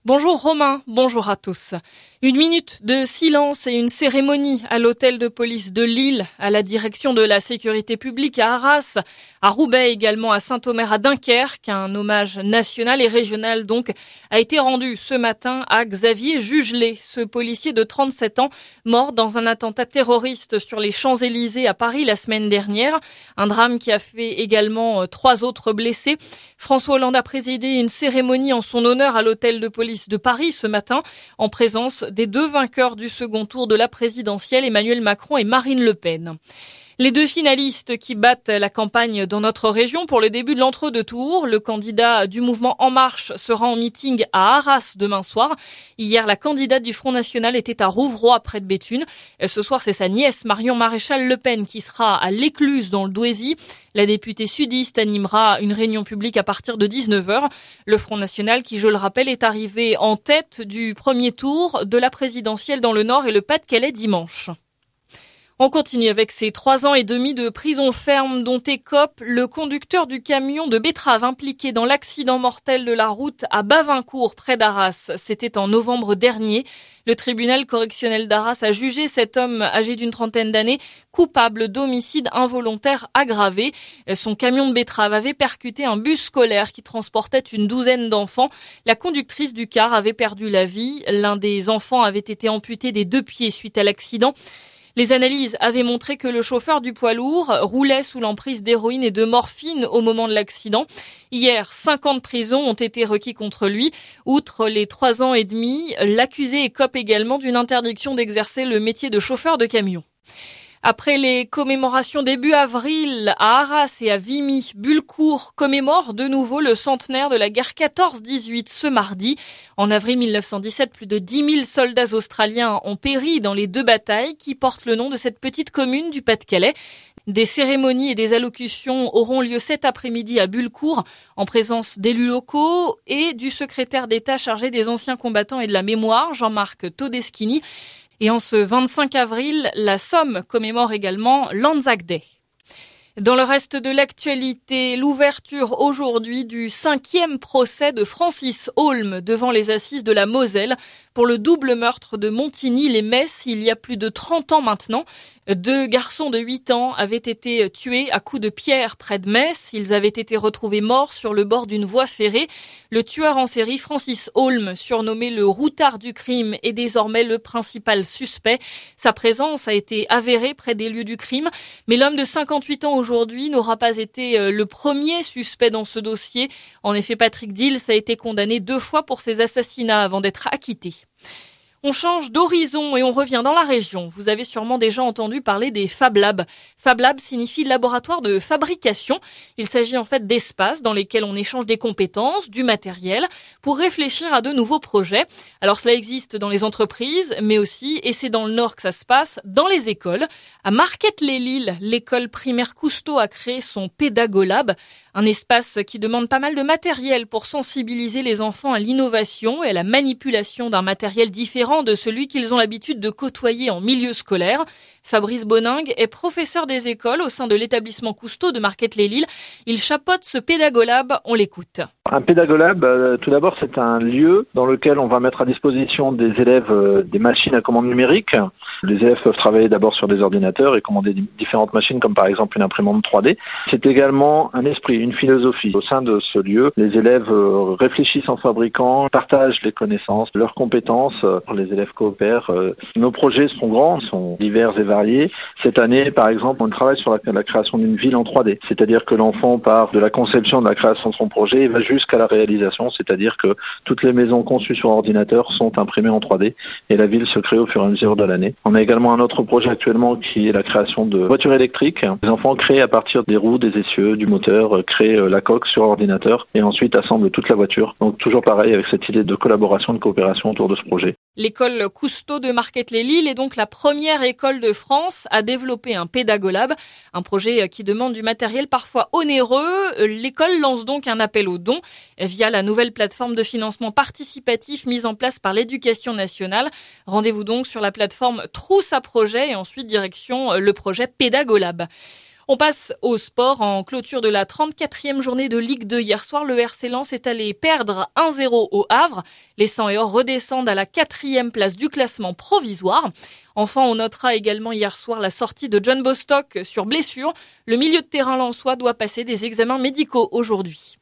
Bonjour Romain, bonjour à tous. Une minute de silence et une cérémonie à l'hôtel de police de Lille, à la direction de la sécurité publique à Arras, à Roubaix également, à Saint-Omer, à Dunkerque. Un hommage national et régional donc a été rendu ce matin à Xavier Jugelet, ce policier de 37 ans mort dans un attentat terroriste sur les Champs-Élysées à Paris la semaine dernière. Un drame qui a fait également 3 autres blessés. François Hollande a présidé une cérémonie en son honneur à l'hôtel de police de Paris ce matin, en présence des 2 vainqueurs du second tour de la présidentielle, Emmanuel Macron et Marine Le Pen. Les 2 finalistes qui battent la campagne dans notre région pour le début de l'entre-deux tours. Le candidat du mouvement En Marche sera en meeting à Arras demain soir. Hier, la candidate du Front National était à Rouvroy, près de Béthune. Ce soir, c'est sa nièce, Marion Maréchal Le Pen, qui sera à l'Écluse, dans le Douaisis. La députée sudiste animera une réunion publique à partir de 19h. Le Front National, qui, je le rappelle, est arrivé en tête du premier tour de la présidentielle dans le Nord et le Pas-de-Calais dimanche. On continue avec ces 3 ans et demi de prison ferme dont écope le conducteur du camion de betteraves impliqué dans l'accident mortel de la route à Bavincourt, près d'Arras. C'était en novembre dernier. Le tribunal correctionnel d'Arras a jugé cet homme âgé d'une trentaine d'années coupable d'homicide involontaire aggravé. Son camion de betteraves avait percuté un bus scolaire qui transportait une douzaine d'enfants. La conductrice du car avait perdu la vie. L'un des enfants avait été amputé des 2 pieds suite à l'accident. Les analyses avaient montré que le chauffeur du poids lourd roulait sous l'emprise d'héroïne et de morphine au moment de l'accident. Hier, 5 ans de prison ont été requis contre lui. Outre les 3 ans et demi, l'accusé écope également d'une interdiction d'exercer le métier de chauffeur de camion. Après les commémorations début avril à Arras et à Vimy, Bullecourt commémore de nouveau le centenaire de la guerre 14-18 ce mardi. En avril 1917, plus de 10 000 soldats australiens ont péri dans les 2 batailles qui portent le nom de cette petite commune du Pas-de-Calais. Des cérémonies et des allocutions auront lieu cet après-midi à Bullecourt en présence d'élus locaux et du secrétaire d'État chargé des anciens combattants et de la mémoire, Jean-Marc Todeschini. Et en ce 25 avril, la Somme commémore également l'Anzac Day. Dans le reste de l'actualité, l'ouverture aujourd'hui du 5e procès de Francis Holm devant les assises de la Moselle pour le double meurtre de Montigny-les-Metz il y a plus de 30 ans maintenant. 2 garçons de 8 ans avaient été tués à coups de pierre près de Metz. Ils avaient été retrouvés morts sur le bord d'une voie ferrée. Le tueur en série, Francis Holm, surnommé le routard du crime, est désormais le principal suspect. Sa présence a été avérée près des lieux du crime, mais l'homme de 58 ans aujourd'hui n'aura pas été le premier suspect dans ce dossier. En effet, Patrick Dils a été condamné 2 fois pour ses assassinats avant d'être acquitté. On change d'horizon et on revient dans la région. Vous avez sûrement déjà entendu parler des Fab Labs. Fab Lab signifie laboratoire de fabrication. Il s'agit en fait d'espaces dans lesquels on échange des compétences, du matériel, pour réfléchir à de nouveaux projets. Alors cela existe dans les entreprises, mais aussi, et c'est dans le Nord que ça se passe, dans les écoles. À Marquette-les-Lilles, l'école primaire Cousteau a créé son Pédagolab, un espace qui demande pas mal de matériel pour sensibiliser les enfants à l'innovation et à la manipulation d'un matériel différent de celui qu'ils ont l'habitude de côtoyer en milieu scolaire. Fabrice Boningue est professeur des écoles au sein de l'établissement Cousteau de Marquette-les-Lilles. Il chapeaute ce Pédagolab, on l'écoute. Un Pédagolab, tout d'abord, c'est un lieu dans lequel on va mettre à disposition des élèves des machines à commande numérique. Les élèves peuvent travailler d'abord sur des ordinateurs et commander différentes machines, comme par exemple une imprimante 3D. C'est également un esprit, une philosophie. Au sein de ce lieu, les élèves réfléchissent en fabriquant, partagent les connaissances, leurs compétences. Les élèves coopèrent. Nos projets sont grands, sont divers et variés. Cette année, par exemple, on travaille sur la création d'une ville en 3D. C'est-à-dire que l'enfant part de la conception, de la création de son projet et va jusqu'à la réalisation. C'est-à-dire que toutes les maisons conçues sur ordinateur sont imprimées en 3D et la ville se crée au fur et à mesure de l'année. On a également un autre projet actuellement qui est la création de voitures électriques. Les enfants créent à partir des roues, des essieux, du moteur, créent la coque sur ordinateur et ensuite assemblent toute la voiture. Donc toujours pareil avec cette idée de collaboration, de coopération autour de ce projet. L'école Cousteau de Marquette-les-Lilles est donc la première école de France à développer un Pédagolab, un projet qui demande du matériel parfois onéreux. L'école lance donc un appel aux dons via la nouvelle plateforme de financement participatif mise en place par l'Éducation nationale. Rendez-vous donc sur la plateforme Trousse à projet et ensuite direction le projet Pédagolab. On passe au sport. En clôture de la 34e journée de Ligue 2 hier soir, le RC Lens est allé perdre 1-0 au Havre. Les Sang et Or redescendent à la 4e place du classement provisoire. Enfin, on notera également hier soir la sortie de John Bostock sur blessure. Le milieu de terrain lensois doit passer des examens médicaux aujourd'hui.